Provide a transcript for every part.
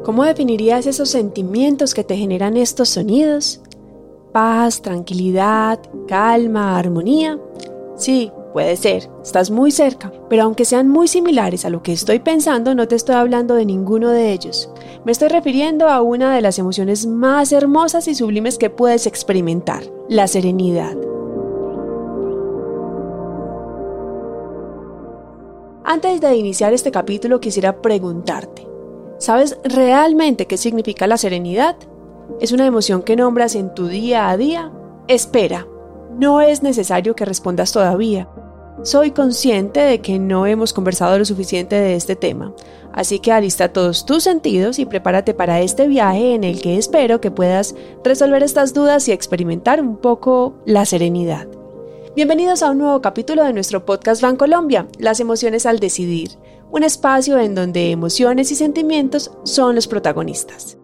¿Cómo definirías esos sentimientos que te generan estos sonidos? Paz, tranquilidad, calma, armonía. Sí, puede ser, estás muy cerca, pero aunque sean muy similares a lo que estoy pensando, no te estoy hablando de ninguno de ellos. Me estoy refiriendo a una de las emociones más hermosas y sublimes que puedes experimentar, la serenidad. Antes de iniciar este capítulo quisiera preguntarte, ¿sabes realmente qué significa la serenidad? ¿Es una emoción que nombras en tu día a día? Espera, no es necesario que respondas todavía. Soy consciente de que no hemos conversado lo suficiente de este tema, así que alista todos tus sentidos y prepárate para este viaje en el que espero que puedas resolver estas dudas y experimentar un poco la serenidad. Bienvenidos a un nuevo capítulo de nuestro podcast Bancolombia, Las emociones al decidir, un espacio en donde emociones y sentimientos son los protagonistas.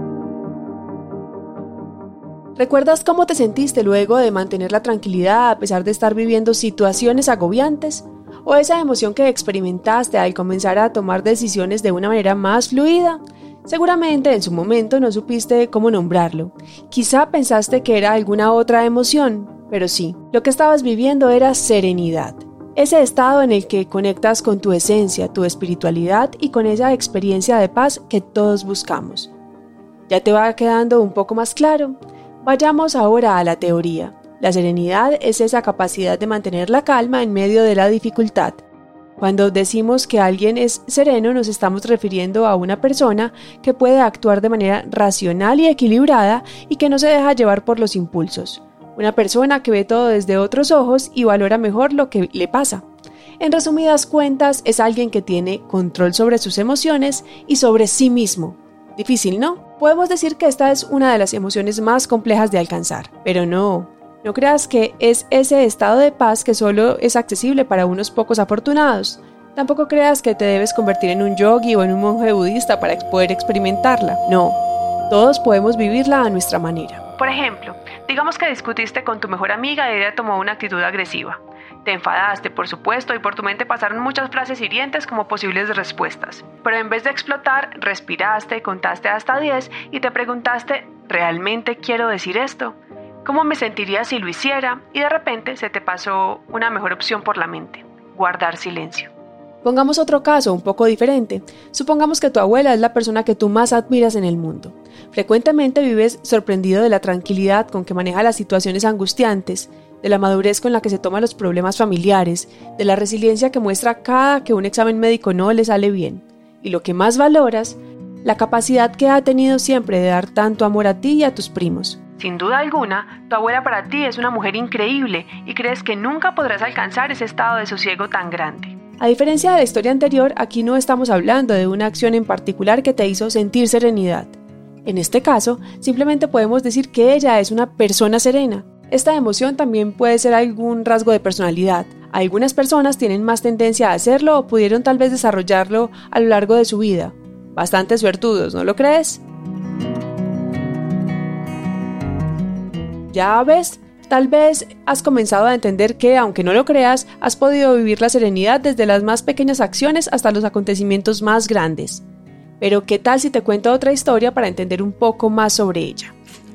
¿Recuerdas cómo te sentiste luego de mantener la tranquilidad a pesar de estar viviendo situaciones agobiantes? ¿O esa emoción que experimentaste al comenzar a tomar decisiones de una manera más fluida? Seguramente en su momento no supiste cómo nombrarlo. Quizá pensaste que era alguna otra emoción, pero sí, lo que estabas viviendo era serenidad. Ese estado en el que conectas con tu esencia, tu espiritualidad y con esa experiencia de paz que todos buscamos. ¿Ya te va quedando un poco más claro? Vayamos ahora a la teoría. La serenidad es esa capacidad de mantener la calma en medio de la dificultad. Cuando decimos que alguien es sereno, nos estamos refiriendo a una persona que puede actuar de manera racional y equilibrada y que no se deja llevar por los impulsos. Una persona que ve todo desde otros ojos y valora mejor lo que le pasa. En resumidas cuentas, es alguien que tiene control sobre sus emociones y sobre sí mismo. Difícil, ¿no? Podemos decir que esta es una de las emociones más complejas de alcanzar, pero no creas que es ese estado de paz que solo es accesible para unos pocos afortunados. Tampoco creas que te debes convertir en un yogi o en un monje budista para poder experimentarla. No, todos podemos vivirla a nuestra manera. Por ejemplo, digamos que discutiste con tu mejor amiga y ella tomó una actitud agresiva. Te enfadaste, por supuesto, y por tu mente pasaron muchas frases hirientes como posibles respuestas. Pero en vez de explotar, respiraste, contaste hasta 10 y te preguntaste, ¿realmente quiero decir esto? ¿Cómo me sentiría si lo hiciera? Y de repente se te pasó una mejor opción por la mente, guardar silencio. Pongamos otro caso un poco diferente. Supongamos que tu abuela es la persona que tú más admiras en el mundo. Frecuentemente vives sorprendido de la tranquilidad con que maneja las situaciones angustiantes, de la madurez con la que se toman los problemas familiares, de la resiliencia que muestra cada que un examen médico no le sale bien. Y lo que más valoras, la capacidad que ha tenido siempre de dar tanto amor a ti y a tus primos. Sin duda alguna, tu abuela para ti es una mujer increíble y crees que nunca podrás alcanzar ese estado de sosiego tan grande. A diferencia de la historia anterior, aquí no estamos hablando de una acción en particular que te hizo sentir serenidad. En este caso, simplemente podemos decir que ella es una persona serena. Esta emoción también puede ser algún rasgo de personalidad. Algunas personas tienen más tendencia a hacerlo o pudieron tal vez desarrollarlo a lo largo de su vida. Bastante suertudos, ¿no lo crees? Ya ves, tal vez has comenzado a entender que, aunque no lo creas, has podido vivir la serenidad desde las más pequeñas acciones hasta los acontecimientos más grandes. Pero ¿qué tal si te cuento otra historia para entender un poco más sobre ella?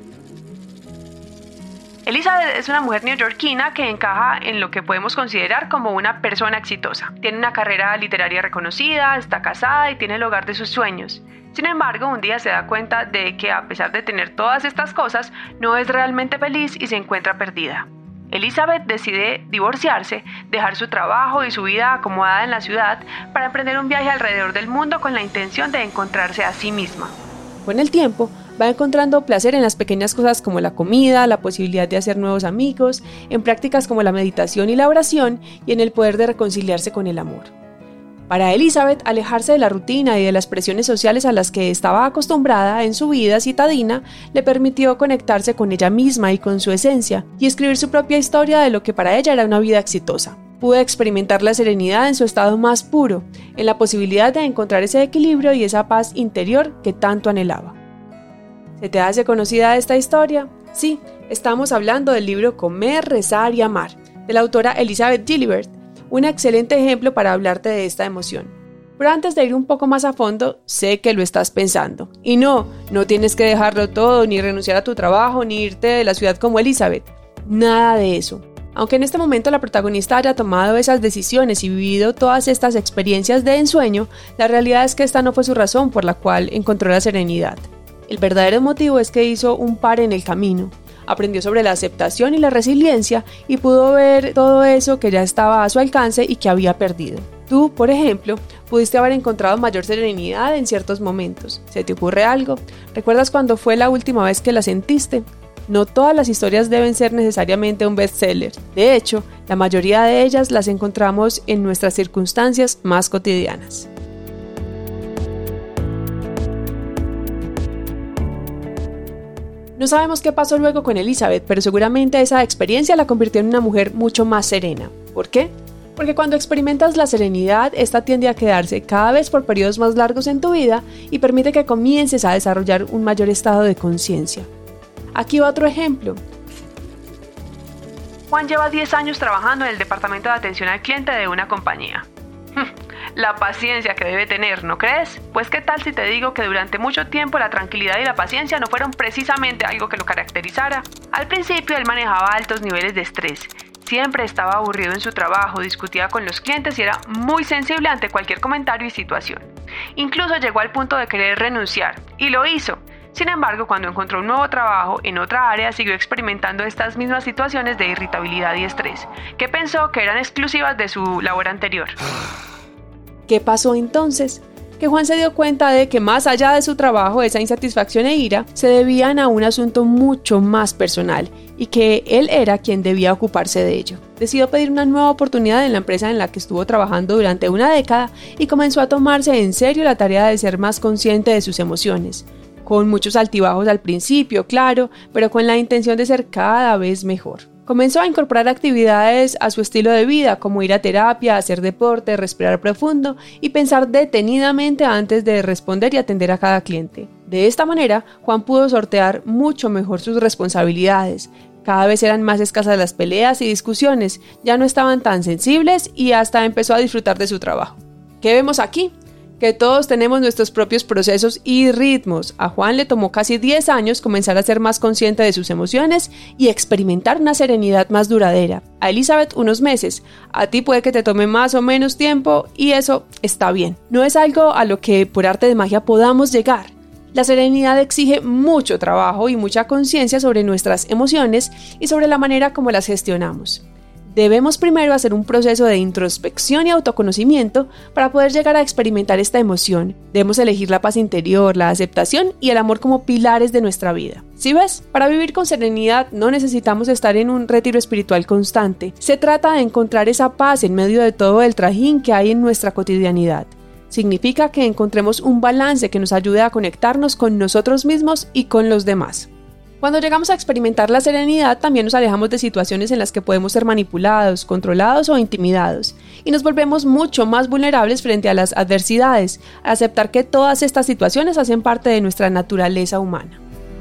Elizabeth es una mujer neoyorquina que encaja en lo que podemos considerar como una persona exitosa. Tiene una carrera literaria reconocida, está casada y tiene el hogar de sus sueños. Sin embargo, un día se da cuenta de que a pesar de tener todas estas cosas, no es realmente feliz y se encuentra perdida. Elizabeth decide divorciarse, dejar su trabajo y su vida acomodada en la ciudad para emprender un viaje alrededor del mundo con la intención de encontrarse a sí misma. Con el tiempo, va encontrando placer en las pequeñas cosas como la comida, la posibilidad de hacer nuevos amigos, en prácticas como la meditación y la oración y en el poder de reconciliarse con el amor. Para Elizabeth, alejarse de la rutina y de las presiones sociales a las que estaba acostumbrada en su vida citadina le permitió conectarse con ella misma y con su esencia y escribir su propia historia de lo que para ella era una vida exitosa. Pudo experimentar la serenidad en su estado más puro, en la posibilidad de encontrar ese equilibrio y esa paz interior que tanto anhelaba. ¿Se te hace conocida esta historia? Sí, estamos hablando del libro Comer, Rezar y Amar, de la autora Elizabeth Gilbert, un excelente ejemplo para hablarte de esta emoción. Pero antes de ir un poco más a fondo, sé que lo estás pensando. Y no tienes que dejarlo todo, ni renunciar a tu trabajo, ni irte de la ciudad como Elizabeth. Nada de eso. Aunque en este momento la protagonista haya tomado esas decisiones y vivido todas estas experiencias de ensueño, la realidad es que esta no fue su razón por la cual encontró la serenidad. El verdadero motivo es que hizo un pare en el camino. Aprendió sobre la aceptación y la resiliencia y pudo ver todo eso que ya estaba a su alcance y que había perdido. Tú, por ejemplo, pudiste haber encontrado mayor serenidad en ciertos momentos. ¿Se te ocurre algo? ¿Recuerdas cuándo fue la última vez que la sentiste? No todas las historias deben ser necesariamente un bestseller. De hecho, la mayoría de ellas las encontramos en nuestras circunstancias más cotidianas. No sabemos qué pasó luego con Elizabeth, pero seguramente esa experiencia la convirtió en una mujer mucho más serena. ¿Por qué? Porque cuando experimentas la serenidad, esta tiende a quedarse cada vez por periodos más largos en tu vida y permite que comiences a desarrollar un mayor estado de conciencia. Aquí va otro ejemplo. Juan lleva 10 años trabajando en el departamento de atención al cliente de una compañía. La paciencia que debe tener, ¿no crees? Pues qué tal si te digo que durante mucho tiempo la tranquilidad y la paciencia no fueron precisamente algo que lo caracterizara. Al principio él manejaba altos niveles de estrés. Siempre estaba aburrido en su trabajo, discutía con los clientes y era muy sensible ante cualquier comentario y situación. Incluso llegó al punto de querer renunciar, y lo hizo. Sin embargo, cuando encontró un nuevo trabajo en otra área, siguió experimentando estas mismas situaciones de irritabilidad y estrés, que pensó que eran exclusivas de su labor anterior. ¿Qué pasó entonces? Que Juan se dio cuenta de que más allá de su trabajo, esa insatisfacción e ira se debían a un asunto mucho más personal y que él era quien debía ocuparse de ello. Decidió pedir una nueva oportunidad en la empresa en la que estuvo trabajando durante una década y comenzó a tomarse en serio la tarea de ser más consciente de sus emociones. Con muchos altibajos al principio, claro, pero con la intención de ser cada vez mejor. Comenzó a incorporar actividades a su estilo de vida, como ir a terapia, hacer deporte, respirar profundo y pensar detenidamente antes de responder y atender a cada cliente. De esta manera, Juan pudo sortear mucho mejor sus responsabilidades. Cada vez eran más escasas las peleas y discusiones, ya no estaban tan sensibles y hasta empezó a disfrutar de su trabajo. ¿Qué vemos aquí? Que todos tenemos nuestros propios procesos y ritmos. A Juan le tomó casi 10 años comenzar a ser más consciente de sus emociones y experimentar una serenidad más duradera. A Elizabeth unos meses. A ti puede que te tome más o menos tiempo y eso está bien. No es algo a lo que por arte de magia podamos llegar. La serenidad exige mucho trabajo y mucha conciencia sobre nuestras emociones y sobre la manera como las gestionamos. Debemos primero hacer un proceso de introspección y autoconocimiento para poder llegar a experimentar esta emoción. Debemos elegir la paz interior, la aceptación y el amor como pilares de nuestra vida. ¿Sí ves? Para vivir con serenidad no necesitamos estar en un retiro espiritual constante. Se trata de encontrar esa paz en medio de todo el trajín que hay en nuestra cotidianidad. Significa que encontremos un balance que nos ayude a conectarnos con nosotros mismos y con los demás. Cuando llegamos a experimentar la serenidad, también nos alejamos de situaciones en las que podemos ser manipulados, controlados o intimidados, y nos volvemos mucho más vulnerables frente a las adversidades, a aceptar que todas estas situaciones hacen parte de nuestra naturaleza humana.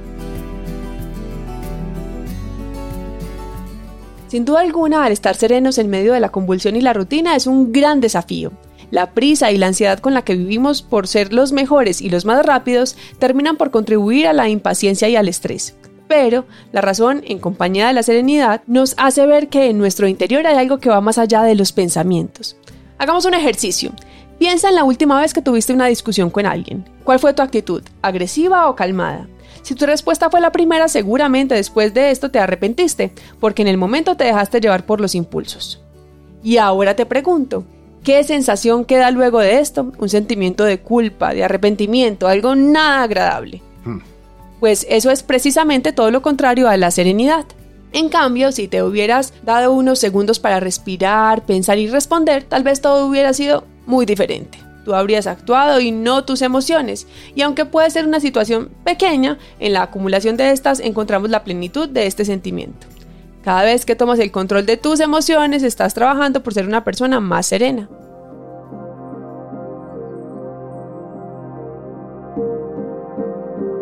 Sin duda alguna, al estar serenos en medio de la convulsión y la rutina es un gran desafío. La prisa y la ansiedad con la que vivimos por ser los mejores y los más rápidos terminan por contribuir a la impaciencia y al estrés. Pero la razón, en compañía de la serenidad, nos hace ver que en nuestro interior hay algo que va más allá de los pensamientos. Hagamos un ejercicio. Piensa en la última vez que tuviste una discusión con alguien. ¿Cuál fue tu actitud? ¿Agresiva o calmada? Si tu respuesta fue la primera, seguramente después de esto te arrepentiste, porque en el momento te dejaste llevar por los impulsos. Y ahora te pregunto, ¿qué sensación queda luego de esto? Un sentimiento de culpa, de arrepentimiento, algo nada agradable. Pues eso es precisamente todo lo contrario a la serenidad. En cambio, si te hubieras dado unos segundos para respirar, pensar y responder, tal vez todo hubiera sido muy diferente. Tú habrías actuado y no tus emociones. Y aunque puede ser una situación pequeña, en la acumulación de estas encontramos la plenitud de este sentimiento. Cada vez que tomas el control de tus emociones, estás trabajando por ser una persona más serena.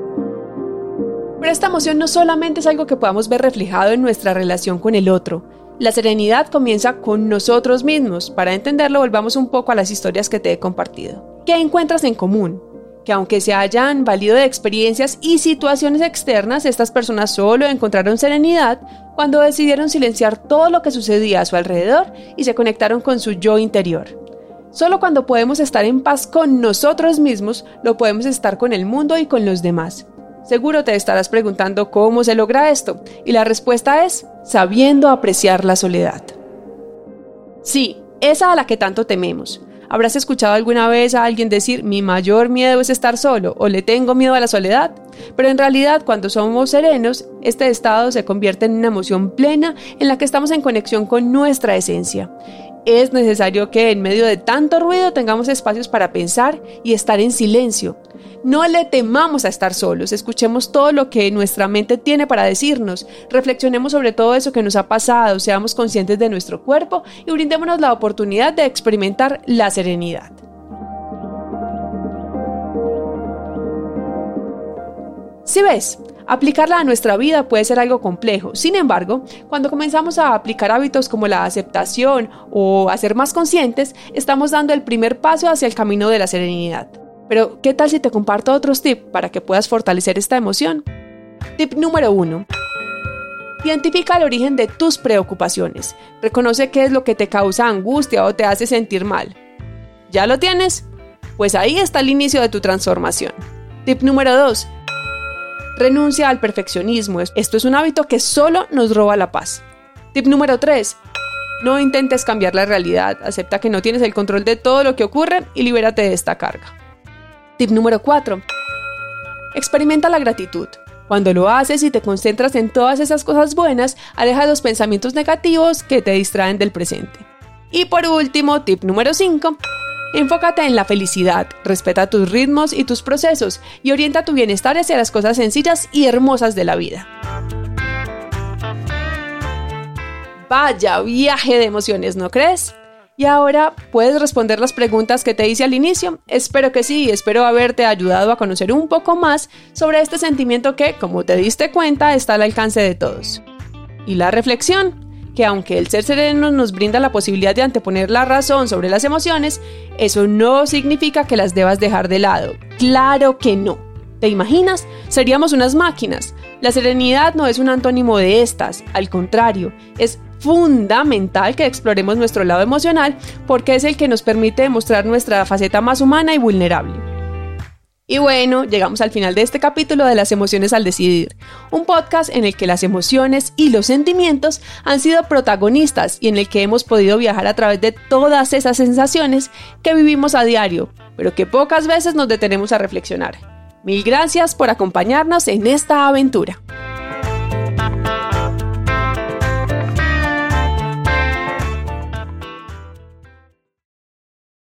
Pero esta emoción no solamente es algo que podamos ver reflejado en nuestra relación con el otro. La serenidad comienza con nosotros mismos. Para entenderlo, volvamos un poco a las historias que te he compartido. ¿Qué encuentras en común? Que aunque se hayan valido de experiencias y situaciones externas, estas personas solo encontraron serenidad cuando decidieron silenciar todo lo que sucedía a su alrededor y se conectaron con su yo interior. Solo cuando podemos estar en paz con nosotros mismos, lo podemos estar con el mundo y con los demás. Seguro te estarás preguntando cómo se logra esto, y la respuesta es sabiendo apreciar la soledad. Sí, esa a la que tanto tememos. ¿Habrás escuchado alguna vez a alguien decir mi mayor miedo es estar solo o le tengo miedo a la soledad? Pero en realidad, cuando somos serenos, este estado se convierte en una emoción plena en la que estamos en conexión con nuestra esencia. Es necesario que en medio de tanto ruido tengamos espacios para pensar y estar en silencio. No le temamos a estar solos, escuchemos todo lo que nuestra mente tiene para decirnos, reflexionemos sobre todo eso que nos ha pasado, seamos conscientes de nuestro cuerpo y brindémonos la oportunidad de experimentar la serenidad. ¿Sí ves? Aplicarla a nuestra vida puede ser algo complejo. Sin embargo, cuando comenzamos a aplicar hábitos como la aceptación o a ser más conscientes, estamos dando el primer paso hacia el camino de la serenidad. Pero, ¿qué tal si te comparto otros tips para que puedas fortalecer esta emoción? Tip número 1. Identifica el origen de tus preocupaciones. Reconoce qué es lo que te causa angustia o te hace sentir mal. ¿Ya lo tienes? Pues ahí está el inicio de tu transformación. Tip número 2. Renuncia al perfeccionismo. Esto es un hábito que solo nos roba la paz. Tip número 3. No intentes cambiar la realidad. Acepta que no tienes el control de todo lo que ocurre y libérate de esta carga. Tip número 4. Experimenta la gratitud. Cuando lo haces y te concentras en todas esas cosas buenas, aleja los pensamientos negativos que te distraen del presente. Y por último, tip número 5. Enfócate en la felicidad, respeta tus ritmos y tus procesos y orienta tu bienestar hacia las cosas sencillas y hermosas de la vida. Vaya viaje de emociones, ¿no crees? Y ahora, ¿puedes responder las preguntas que te hice al inicio? Espero que sí, espero haberte ayudado a conocer un poco más sobre este sentimiento que, como te diste cuenta, está al alcance de todos. Y la reflexión, que aunque el ser sereno nos brinda la posibilidad de anteponer la razón sobre las emociones, eso no significa que las debas dejar de lado. ¡Claro que no! ¿Te imaginas? Seríamos unas máquinas. La serenidad no es un antónimo de estas, al contrario, es fundamental que exploremos nuestro lado emocional porque es el que nos permite demostrar nuestra faceta más humana y vulnerable. Y bueno, llegamos al final de este capítulo de Las emociones al decidir, un podcast en el que las emociones y los sentimientos han sido protagonistas y en el que hemos podido viajar a través de todas esas sensaciones que vivimos a diario, pero que pocas veces nos detenemos a reflexionar. Mil gracias por acompañarnos en esta aventura.